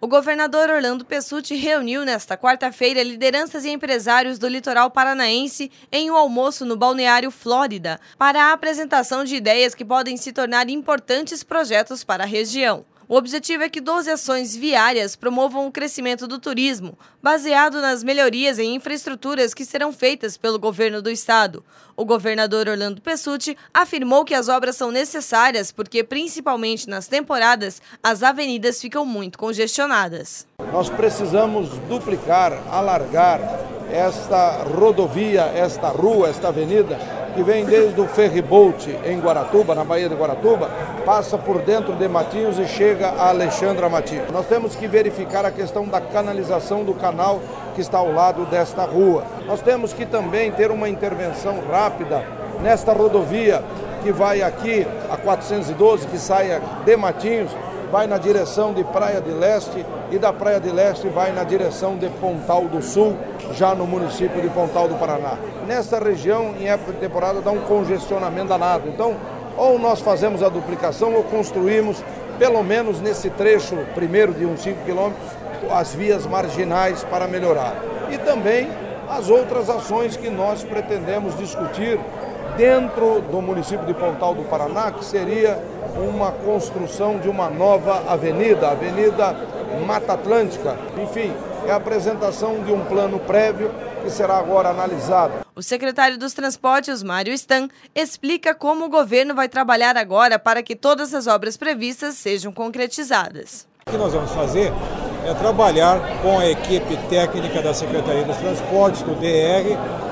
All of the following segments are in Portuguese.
O governador Orlando Pessutti reuniu nesta quarta-feira lideranças e empresários do litoral paranaense em um almoço no Balneário Flórida para a apresentação de ideias que podem se tornar importantes projetos para a região. O objetivo é que 12 ações viárias promovam o crescimento do turismo, baseado nas melhorias em infraestruturas que serão feitas pelo governo do estado. O governador Orlando Pessutti afirmou que as obras são necessárias porque, principalmente nas temporadas, as avenidas ficam muito congestionadas. Nós precisamos duplicar, alargar esta rodovia, esta rua, esta avenida, que vem desde o ferryboat em Guaratuba, na Baía de Guaratuba, passa por dentro de Matinhos e chega a Alexandra Matinhos. Nós temos que verificar a questão da canalização do canal que está ao lado desta rua. Nós temos que também ter uma intervenção rápida nesta rodovia que vai aqui, a 412, que sai de Matinhos, vai na direção de Praia de Leste e da Praia de Leste vai na direção de Pontal do Sul, já no município de Pontal do Paraná. Nesta região, em época de temporada, dá um congestionamento danado. Então, ou nós fazemos a duplicação ou construímos, pelo menos nesse trecho primeiro de uns 5 quilômetros, as vias marginais para melhorar. E também as outras ações que nós pretendemos discutir dentro do município de Pontal do Paraná, que seria uma construção de uma nova avenida, a Avenida Mata Atlântica. Enfim, é a apresentação de um plano prévio que será agora analisado. O secretário dos Transportes, Mário Stan, explica como o governo vai trabalhar agora para que todas as obras previstas sejam concretizadas. O que nós vamos fazer é trabalhar com a equipe técnica da Secretaria dos Transportes, do DR,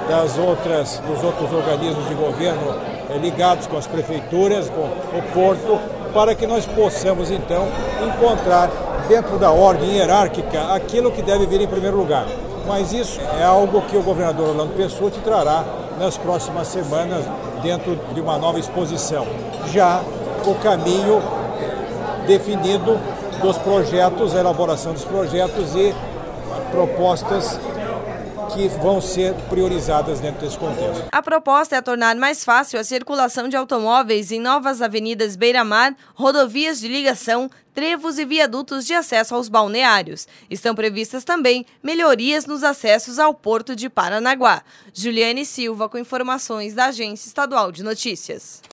dos outros organismos de governo ligados com as prefeituras, com o porto, para que nós possamos então encontrar dentro da ordem hierárquica aquilo que deve vir em primeiro lugar. Mas isso é algo que o governador Orlando Pessutti trará nas próximas semanas dentro de uma nova exposição. Já o caminho definido dos projetos, a elaboração dos projetos e propostas que vão ser priorizadas dentro desse contexto. A proposta é tornar mais fácil a circulação de automóveis em novas avenidas beira-mar, rodovias de ligação, trevos e viadutos de acesso aos balneários. Estão previstas também melhorias nos acessos ao Porto de Paranaguá. Juliane Silva com informações da Agência Estadual de Notícias.